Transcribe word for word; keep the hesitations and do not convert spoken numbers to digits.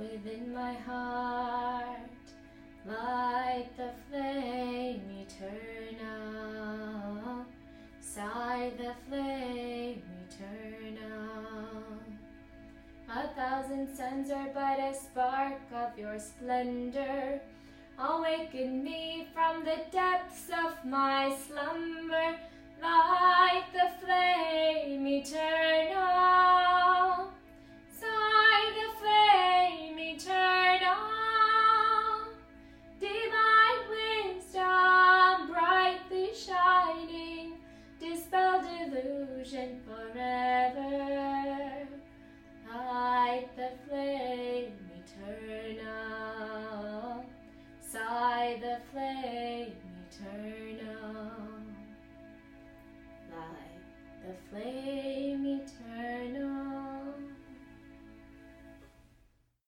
within my heart. Light the flame eternal. Sigh the flame eternal. A thousand suns are but a spark of your splendor. Awaken me from the depths of my slumber. Light the flame eternal. Sigh the flame eternal. Divine wisdom brightly shining, dispel delusion forever. Light the flame eternal. Sigh the flame eternal. Light the flame